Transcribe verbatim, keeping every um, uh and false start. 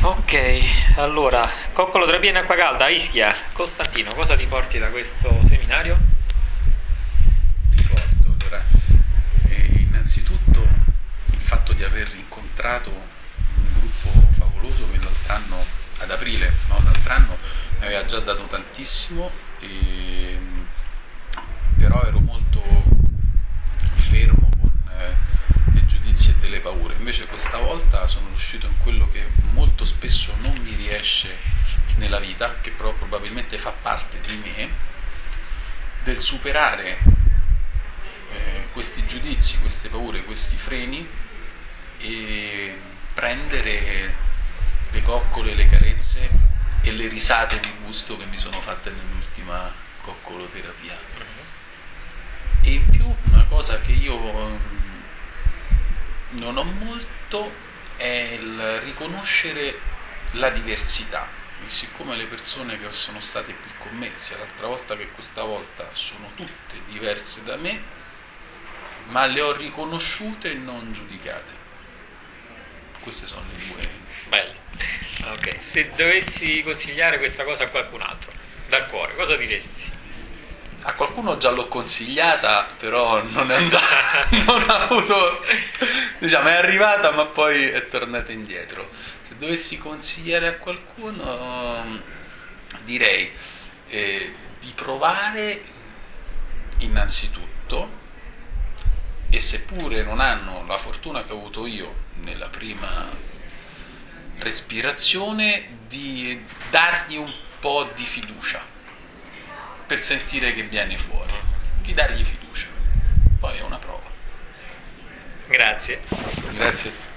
Ok, allora, coccoloterapia in acqua calda a Ischia. Costantino, cosa ti porti da questo seminario? Ricordo, allora, eh, innanzitutto il fatto di aver incontrato un gruppo favoloso che l'altro anno, ad aprile, no, l'altro anno mi aveva già dato tantissimo, e, però ero molto fermo con eh, dei giudizi e delle paure. Invece questa volta sono riuscito in quello che molto spesso non mi riesce nella vita, che però probabilmente fa parte di me, del superare eh, questi giudizi, queste paure, questi freni, e prendere le coccole, le carezze e le risate di gusto che mi sono fatte nell'ultima coccoloterapia. E in più una cosa che io non ho molto è il riconoscere la diversità, e siccome le persone che sono state qui con me sia l'altra volta che questa volta sono tutte diverse da me, ma le ho riconosciute e non giudicate. Queste sono le due. Bello. Ok, se dovessi consigliare questa cosa a qualcun altro, dal cuore, cosa diresti? A qualcuno già l'ho consigliata, però non è andata, non ha avuto, diciamo, è arrivata ma poi è tornata indietro. Se dovessi consigliare a qualcuno, direi eh, di provare innanzitutto, e seppure non hanno la fortuna che ho avuto io nella prima respirazione, di dargli un po' di fiducia per sentire che viene fuori, di dargli fiducia. Poi è una prova. Grazie. Grazie.